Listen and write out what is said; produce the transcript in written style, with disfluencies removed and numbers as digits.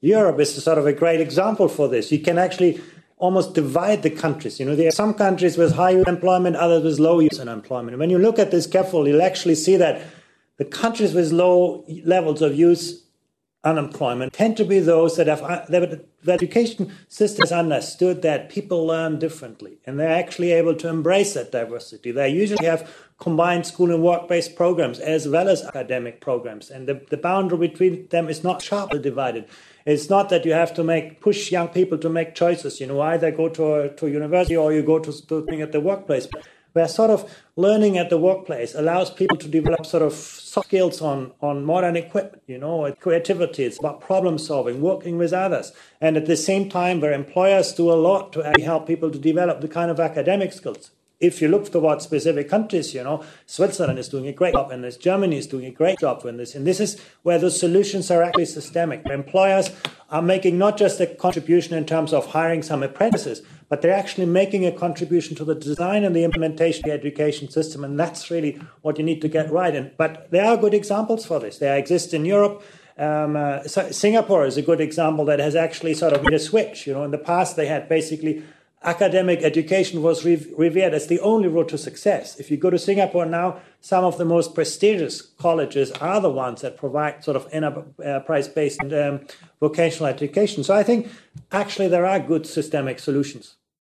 Europe is sort of a great example for this. You can actually almost divide the countries. There are some countries with high youth employment, others with low youth unemployment. And when you look at this carefully, you'll actually see that the countries with low levels of youth unemployment tend to be those that have the education system has understood that people learn differently, and they're actually able to embrace that diversity. They usually have combined school and work-based programs as well as academic programs, and the boundary between them is not sharply divided. It's not that you have to push young people to make choices, either go to a university or you go to being at the workplace. Where sort of learning at the workplace allows people to develop sort of soft skills on modern equipment, creativity, it's about problem solving, working with others. And at the same time, where employers do a lot to actually help people to develop the kind of academic skills. If you look towards specific countries, Switzerland is doing a great job in this, Germany is doing a great job in this. And this is where the solutions are actually systemic. Employers are making not just a contribution in terms of hiring some apprentices, but they're actually making a contribution to the design and the implementation of the education system. And that's really what you need to get right. But there are good examples for this. They exist in Europe. Singapore is a good example that has actually sort of made a switch. In the past, they had basically academic education was revered as the only route to success. If you go to Singapore now, some of the most prestigious colleges are the ones that provide sort of enterprise-based vocational education. So I think actually there are good systemic solutions.